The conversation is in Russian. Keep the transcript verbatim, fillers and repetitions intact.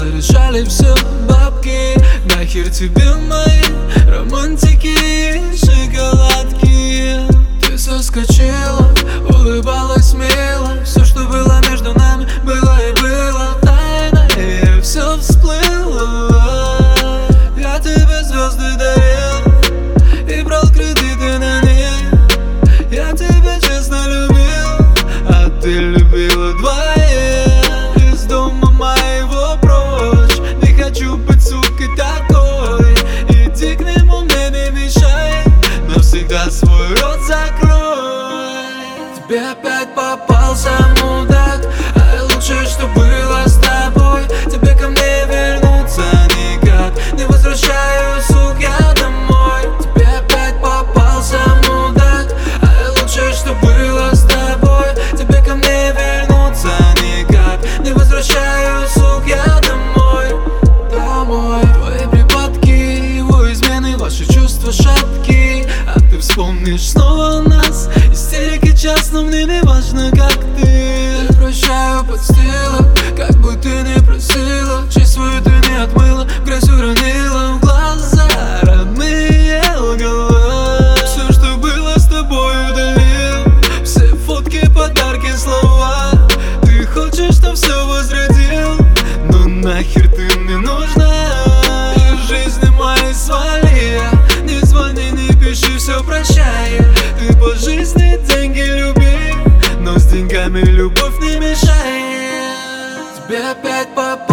решали все бабки. Нахер тебе мои романтики и шоколадки. Ты соскочила, улыбалась мило. Все, что было между нами, было и было тайно, и все всплыло. Я тебе звезды дарил и брал кредиты на них. Я тебя честно любил, а ты любила двоих. Из дома моего прочь, не хочу быть сукой такой. Иди к нему, мне не мешай, навсегда свой рот закрой. Тебе опять попался мудак, а лучшее, что было с тобой. Тебе ко мне вернуться никак, не возвращаю, сук, я домой. Тебе опять попался мудак, а лучшее, что было с тобой. Тебе ко мне вернуться никак, не возвращаю, сук, я домой. Домой. Твои припадки, его измены, ваши чувства шатки. А ты вспомнишь снова нас, истерики час, но мне не важно, как ты. Я прощаю под стилом, как бы ты не просила. Честь свою ты не отмыла, в грязь уронила, в глаза родные лгала. Все, что было с тобой, удалил, все фотки, подарки, слова. Ты хочешь, чтоб все возродил, но нахер ты мне нужна. Из жизни моей свали, не звони, не пиши, все прощай. Ты по жизни деньги люби, но с деньгами любовь не мешает. Тебе опять попал